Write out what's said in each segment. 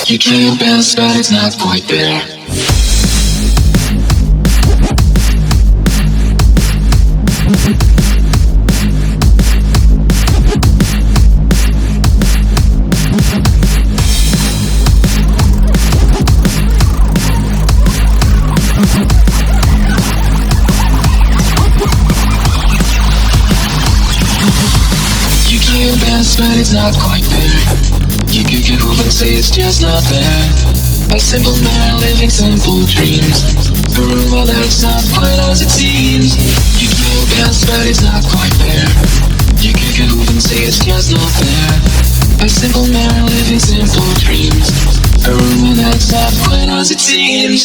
You try your best, but it's not quite there. You try your best, but it's not quite there. You can move and say it's just not there. A simple man living simple dreams. A rumor that's not quite as it seems. You try your best, but it's not quite there. You can move and say it's just not there. A simple man living simple dreams. A rumor that's not quite as it seems.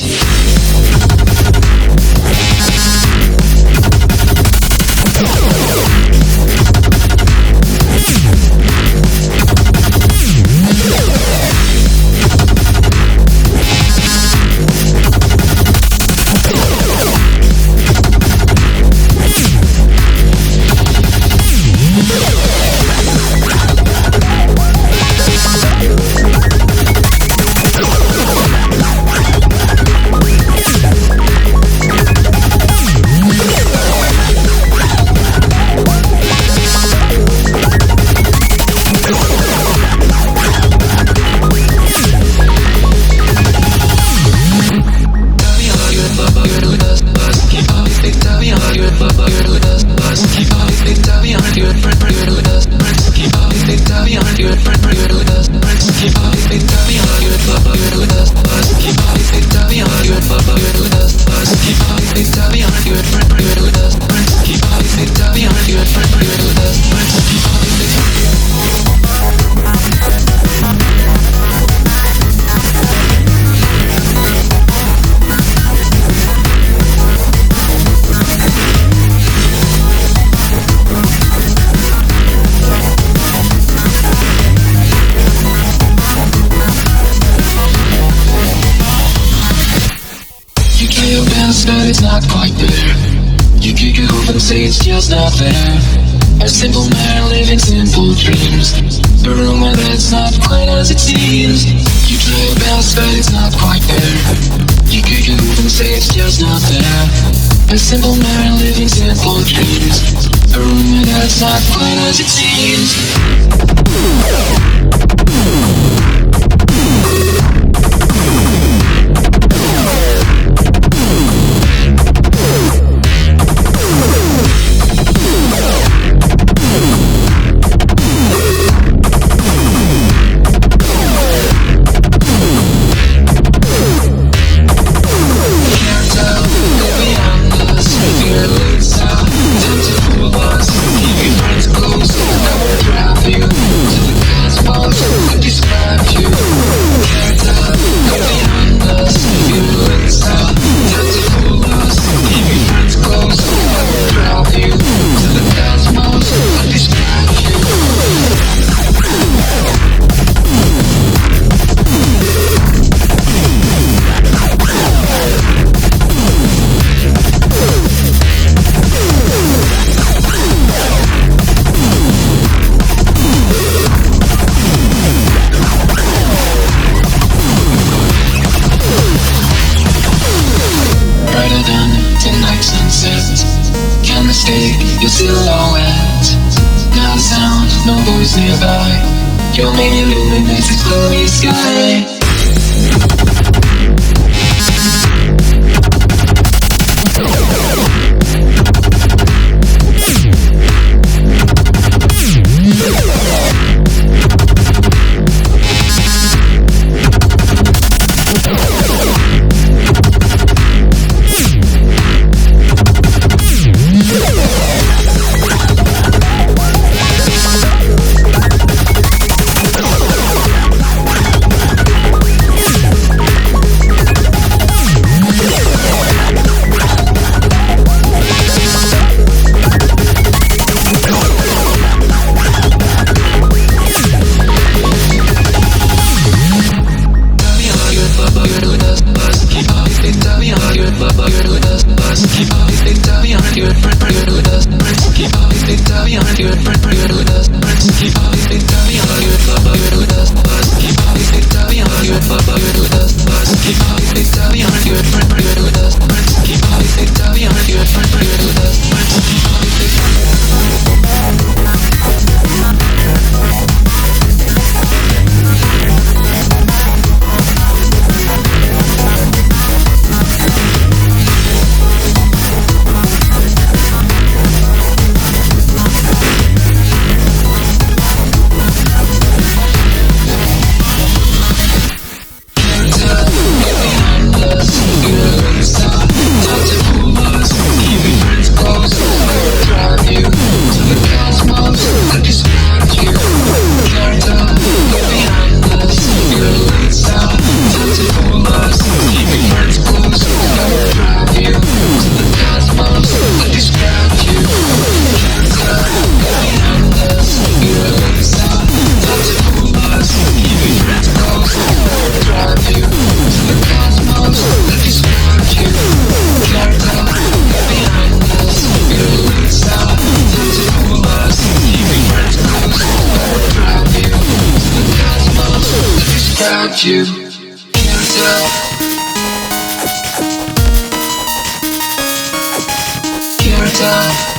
But it's not quite there. You can hope and say it's just not there. A simple man living simple dreams. A rumor that's not quite as it seems. You try your best, but it's not quite there. You can hope and say it's just not there. A simple man living simple dreams. A rumor that's not quite as it seems. Your silhouette, not a sound, no voice nearby. Your main illuminates the gloomy sky. without you. Can't tell. Can't tell.